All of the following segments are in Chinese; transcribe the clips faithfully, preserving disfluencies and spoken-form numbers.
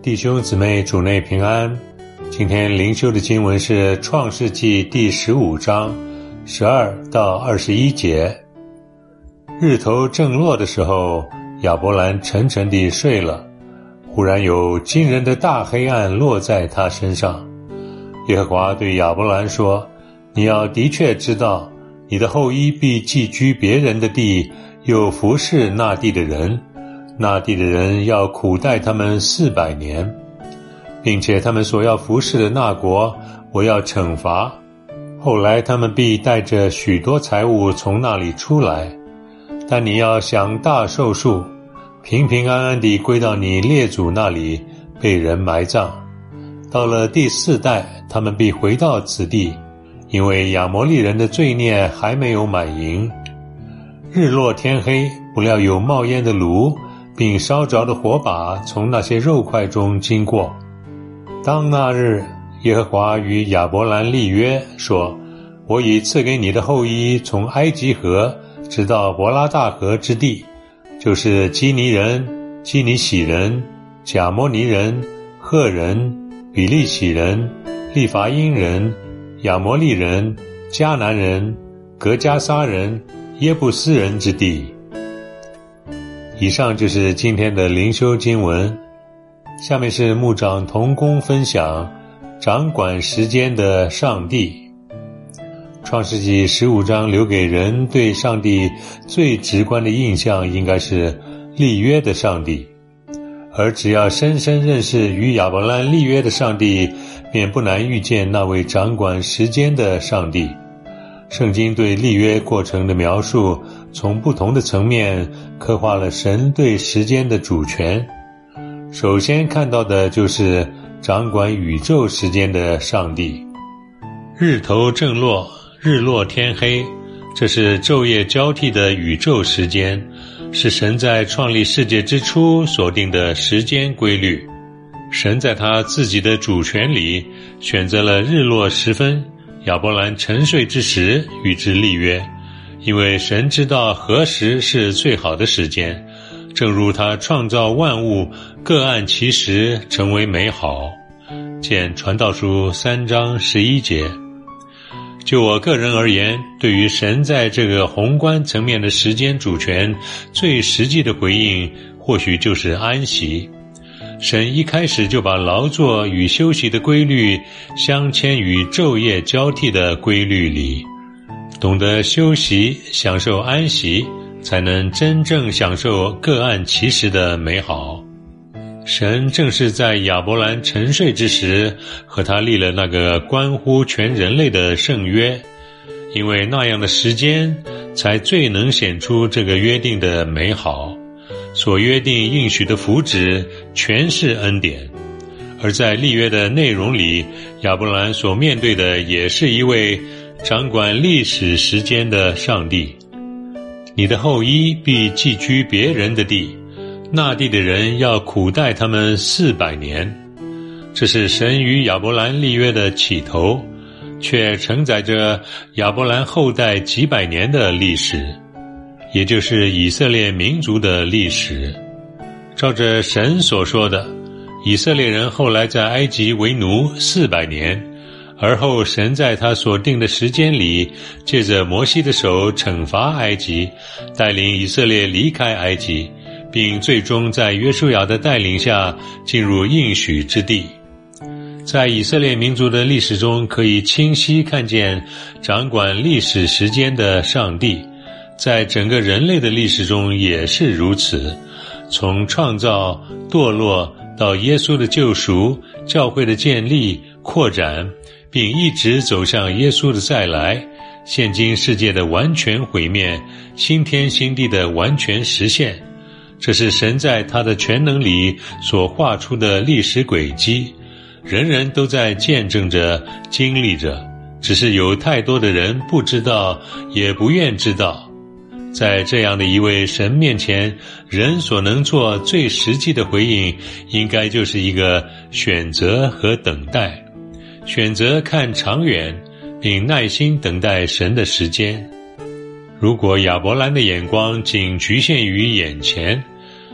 弟兄姊妹，主内平安。今天灵修的经文是创世纪第十五章十二到二十一节。日头正落的时候，亚伯兰沉沉地睡了，忽然有惊人的大黑暗落在他身上。耶和华对亚伯兰说，你要的确知道，你的后裔必寄居别人的地，又服侍那地的人，那地的人要苦待他们四百年，并且他们所要服侍的那国，我要惩罚。后来他们必带着许多财物从那里出来，但你要享大寿数，平平安安地归到你列祖那里，被人埋葬。到了第四代，他们必回到此地，因为亚摩利人的罪孽还没有满盈。日落天黑，不料有冒烟的炉并烧着的火把从那些肉块中经过。当那日，耶和华与亚伯兰立约，说，我已赐给你的后裔从埃及河直到伯拉大河之地，就是基尼人、基尼喜人、贾摩尼人、赫人、比利洗人、利伐因人、亚摩利人、迦南人、革迦撒人、耶布斯人之地。以上就是今天的灵修经文，下面是牧长同工分享掌管时间的上帝。创世纪十五章留给人对上帝最直观的印象应该是立约的上帝，而只要深深认识与亚伯兰立约的上帝，便不难遇见那位掌管时间的上帝。圣经对立约过程的描述，从不同的层面刻画了神对时间的主权。首先看到的就是掌管宇宙时间的上帝。日头正落，日落天黑，这是昼夜交替的宇宙时间，是神在创立世界之初所定的时间规律。神在他自己的主权里选择了日落时分，亚伯兰沉睡之时与之立约，因为神知道何时是最好的时间，正如他创造万物各按其时成为美好。见传道书三章十一节。就我个人而言，对于神在这个宏观层面的时间主权，最实际的回应或许就是安息。神一开始就把劳作与休息的规律镶嵌于昼夜交替的规律里。懂得休息，享受安息，才能真正享受各按其时的美好。神正是在亚伯兰沉睡之时，和他立了那个关乎全人类的圣约，因为那样的时间才最能显出这个约定的美好。所约定应许的福祉全是恩典，而在立约的内容里，亚伯兰所面对的也是一位掌管历史时间的上帝。你的后裔必寄居别人的地，那地的人要苦待他们四百年。这是神与亚伯兰立约的起头，却承载着亚伯兰后代几百年的历史，也就是以色列民族的历史。照着神所说的，以色列人后来在埃及为奴四百年，而后神在他所定的时间里，借着摩西的手惩罚埃及，带领以色列离开埃及，并最终在约书亚的带领下进入应许之地。在以色列民族的历史中，可以清晰看见掌管历史时间的上帝，在整个人类的历史中也是如此。从创造、堕落到耶稣的救赎、教会的建立、扩展，并一直走向耶稣的再来，现今世界的完全毁灭，新天新地的完全实现，这是神在他的全能里所画出的历史轨迹，人人都在见证着、经历着，只是有太多的人不知道，也不愿知道。在这样的一位神面前，人所能做最实际的回应，应该就是一个选择和等待。选择看长远，并耐心等待神的时间。如果亚伯兰的眼光仅局限于眼前，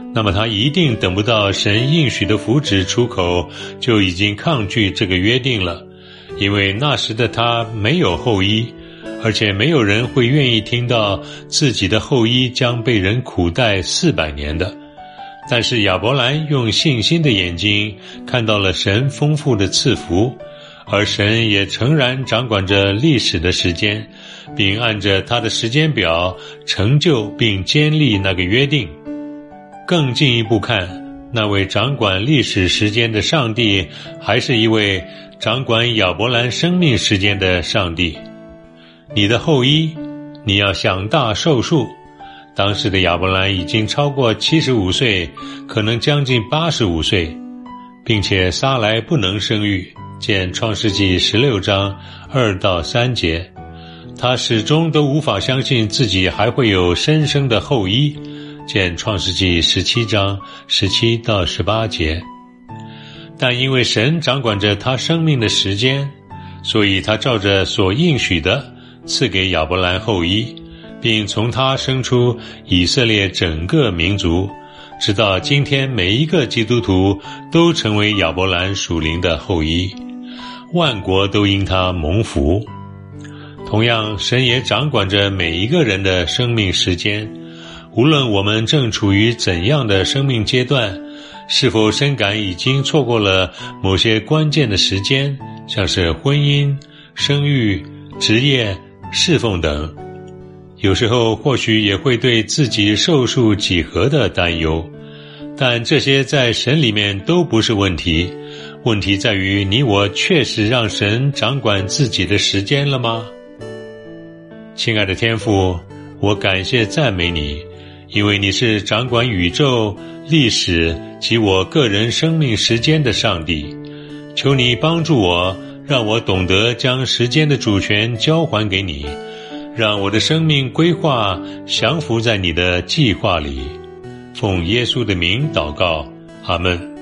那么他一定等不到神应许的福祉出口，就已经抗拒这个约定了，因为那时的他没有后裔，而且没有人会愿意听到自己的后裔将被人苦待四百年的。但是亚伯兰用信心的眼睛看到了神丰富的赐福，而神也诚然掌管着历史的时间，并按着他的时间表成就并坚立那个约定。更进一步看，那位掌管历史时间的上帝，还是一位掌管亚伯兰生命时间的上帝。你的后裔，你要享大寿数。当时的亚伯兰已经超过七十五岁，可能将近八十五岁，并且撒莱不能生育，见创世纪十六章二到三节。他始终都无法相信自己还会有深生的后裔，见创世纪十七章十七到十八节。但因为神掌管着他生命的时间，所以他照着所应许的赐给亚伯兰后裔，并从他生出以色列整个民族，直到今天每一个基督徒都成为亚伯兰属灵的后裔，万国都因他蒙福。同样，神也掌管着每一个人的生命时间，无论我们正处于怎样的生命阶段，是否深感已经错过了某些关键的时间，像是婚姻、生育、职业、侍奉等，有时候或许也会对自己寿数几何的担忧，但这些在神里面都不是问题，问题在于你我确实让神掌管自己的时间了吗？亲爱的天父，我感谢赞美你，因为你是掌管宇宙、历史及我个人生命时间的上帝。求你帮助我，让我懂得将时间的主权交还给你，让我的生命规划降服在你的计划里。奉耶稣的名祷告，阿们。